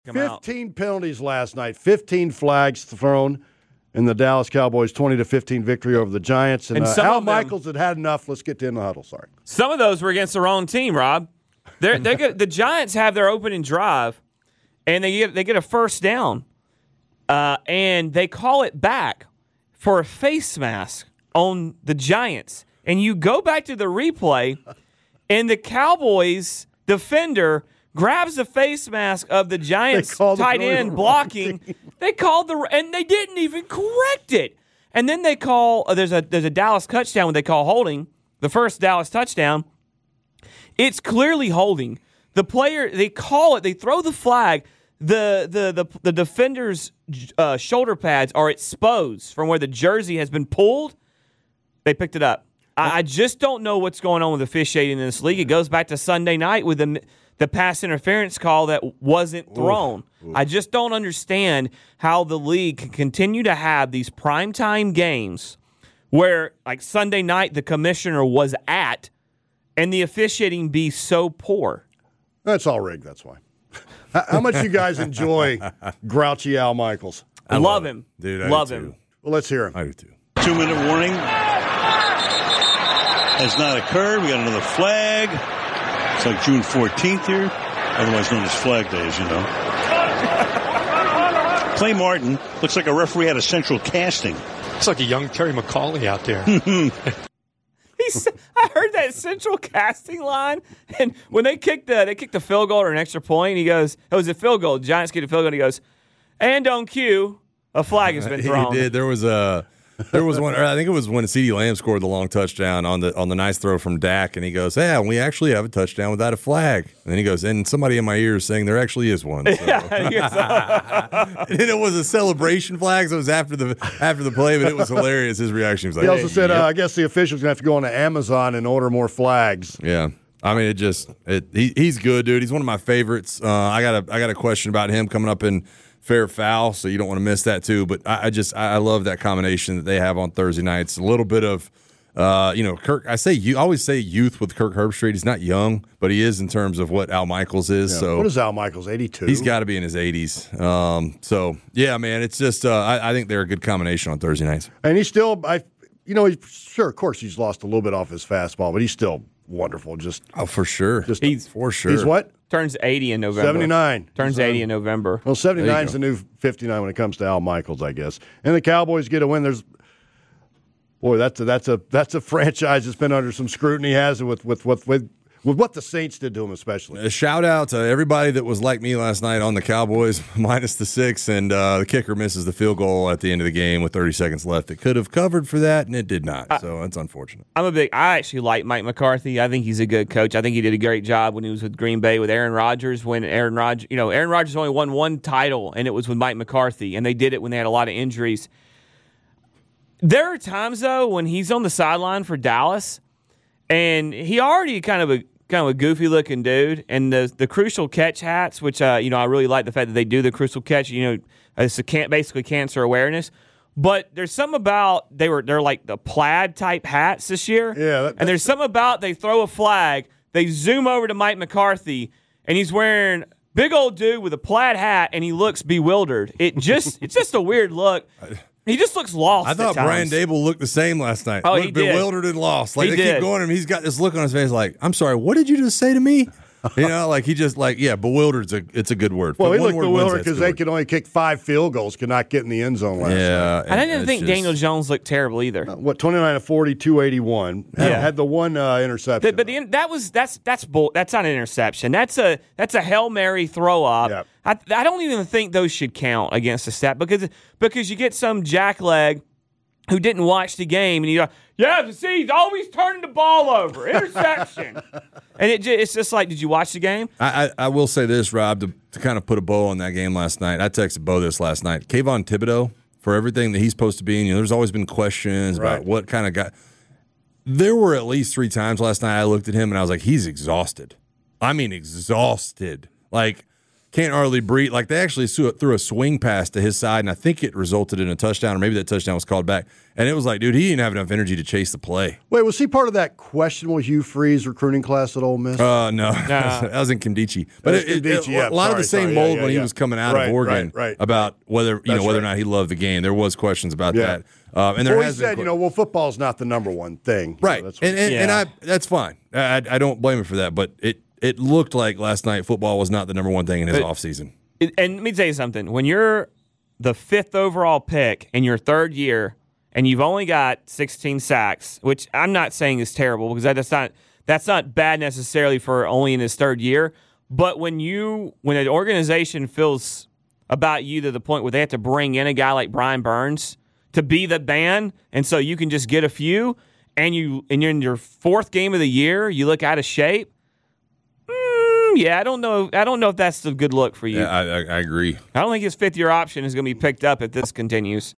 come out. 15 penalties last night, 15 flags thrown in the Dallas Cowboys' 20-15 victory over the Giants. And some Al of them- Michaels had enough. Let's get to in the huddle. Sorry. Some of those were against the wrong team, Rob. The Giants have their opening drive, and they get a first down, and they call it back for a face mask on the Giants. And you go back to the replay, and the Cowboys defender grabs the face mask of the Giants tight end blocking. They called and they didn't even correct it. And then they call there's a Dallas touchdown when they call holding, the first Dallas touchdown. It's clearly holding. The player, they call it, they throw the flag. The defender's shoulder pads are exposed from where the jersey has been pulled. They picked it up. I just don't know what's going on with officiating in this league. It goes back to Sunday night with the pass interference call that wasn't thrown. Oof. I just don't understand how the league can continue to have these primetime games where, like Sunday night, the commissioner was at, and the officiating be so poor. That's all rigged, that's why. How much you guys enjoy grouchy Al Michaels? I love him. Dude, I love do him. too. Well, let's hear him. I do too. 2-minute warning has not occurred. We got another flag. It's like June 14th here, otherwise known as Flag Day, as you know. Clay Martin looks like a referee out of Central Casting. It's like a young Terry McAuley out there. I heard that Central Casting line, and when they kicked the field goal or an extra point, he goes, "It was a field goal." Giants get a field goal, and he goes, "And on cue, a flag has been thrown." He did. There was one. I think it was when CeeDee Lamb scored the long touchdown on the nice throw from Dak, and he goes, "Yeah, we actually have a touchdown without a flag." And then he goes, "And somebody in my ear is saying there actually is one." So. And it was a celebration flag, so it was after the play, but it was hilarious. His reaction was like, He also said, "I guess the officials gonna have to go on to Amazon and order more flags." Yeah. I mean, he's good, dude. He's one of my favorites. I got a question about him coming up in Fair Foul, so you don't want to miss that too. But I love that combination that they have on Thursday nights. A little bit of, Kirk. I always say youth with Kirk Herbstreit. He's not young, but he is in terms of what Al Michaels is. Yeah. So what is Al Michaels? 82. He's got to be in his 80s. So yeah, man, it's just I think they're a good combination on Thursday nights. And he's still, of course, he's lost a little bit off his fastball, but he's still wonderful. For sure. He's what? Turns 80 in November. 79. Turns 80 in November. Well, 79 is the new 59 when it comes to Al Michaels, I guess. And the Cowboys get a win. That's a franchise that's been under some scrutiny, has it, with what the Saints did to him, especially. A shout out to everybody that was like me last night on the Cowboys minus the 6, and the kicker misses the field goal at the end of the game with 30 seconds left. It could have covered for that, and it did not. So that's unfortunate. I actually like Mike McCarthy. I think he's a good coach. I think he did a great job when he was with Green Bay with Aaron Rodgers. When Aaron Rodgers only won one title, and it was with Mike McCarthy, and they did it when they had a lot of injuries. There are times though when he's on the sideline for Dallas, and he already kind of a goofy looking dude, and the crucial catch hats, which I really like the fact that they do the crucial catch. It's basically cancer awareness. But there's something about they're like the plaid type hats this year. Yeah, and there's something about they throw a flag, they zoom over to Mike McCarthy, and he's wearing big old dude with a plaid hat, and he looks bewildered. It's just a weird look. He just looks lost. I thought Brian Dable looked the same last night. Oh, he did. Bewildered and lost. Like, he they did. keep going, and he's got this look on his face like, I'm sorry, what did you just say to me? Bewildered. It's a good word. Well, he looked bewildered because they could only kick 5 field goals, could not get in the end zone last night. I didn't think Daniel Jones looked terrible either. 29 of 40, 281. Had the one interception. But that's not an interception. That's a Hail Mary throw up. Yep. I don't even think those should count against the stat because you get some jackleg who didn't watch the game, and he's always turning the ball over. Interception. And it's just like, did you watch the game? I will say this, Rob, to kind of put a bow on that game last night. I texted Bo this last night. Kayvon Thibodeau, for everything that he's supposed to be, there's always been questions about what kind of guy. There were at least 3 times last night I looked at him, and I was like, he's exhausted. I mean, exhausted. Like, can't hardly breathe. Like, they actually threw a swing pass to his side, and I think it resulted in a touchdown, or maybe that touchdown was called back. And it was like, dude, he didn't have enough energy to chase the play. Wait, was he part of that questionable Hugh Freeze recruiting class at Ole Miss? No. That was in Kimdichie. But a lot of the same mold when he was coming out of Oregon about whether or not he loved the game. There was questions about that. And there he said, football's not the number one thing. Right. That's fine. I don't blame him for that. But it looked like last night football was not the number one thing in his offseason. And let me tell you something. When you're the 5th overall pick in your 3rd year and you've only got 16 sacks, which I'm not saying is terrible because that's not bad necessarily for only in his 3rd year. But when an organization feels about you to the point where they have to bring in a guy like Brian Burns to be the man, and so you can just get a few, and you're in your 4th game of the year, you look out of shape. I don't know if that's a good look for you. Yeah, I agree. I don't think his 5th-year option is going to be picked up if this continues.